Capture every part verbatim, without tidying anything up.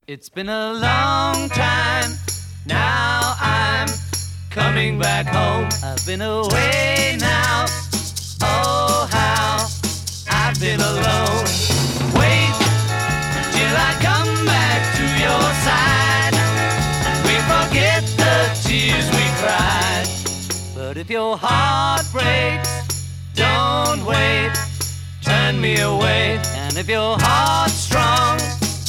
It's been a long time, now I'm coming back home. I've been away now, oh how I've been alone. Wait till I come back to your side. We forget the tears we cried. But if your heart breaks, don't wait, turn me away. And if your heart's strong,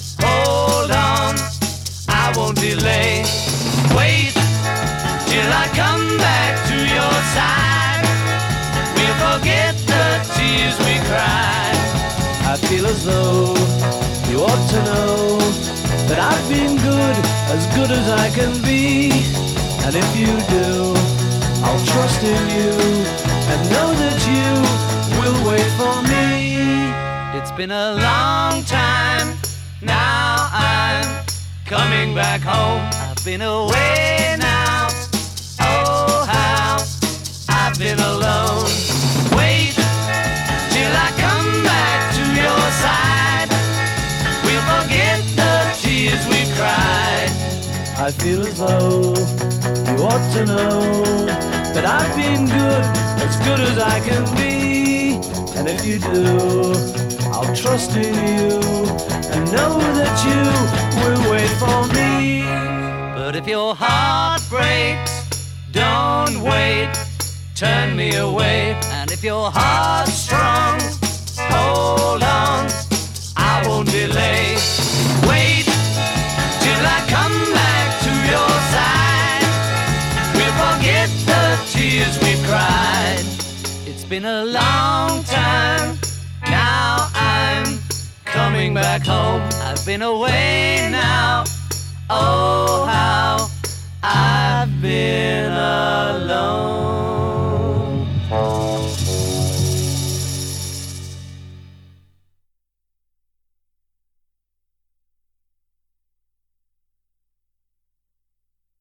hold on, I won't delay. Wait till I come back to your side. We'll forget the tears we cried. I feel as though you ought to know that I've been good, as good as I can be. And if you do, I'll trust in you and know that you will wait for me. It's been a long time, now I'm coming back home. I've been away now, oh how I've been alone. Wait till I come back to your side. We'll forget the tears we cried. I feel as though you ought to know that I've been good, as good as I can be. And if you do, I'll trust in you and know that you will wait for me. But if your heart breaks, don't wait, turn me away. And if your heart's strong, hold on, I won't delay. Wait till I come back to your side. We'll forget the tears we cried. It's been a long time, now I'm coming back home. I've been away now, oh how I've been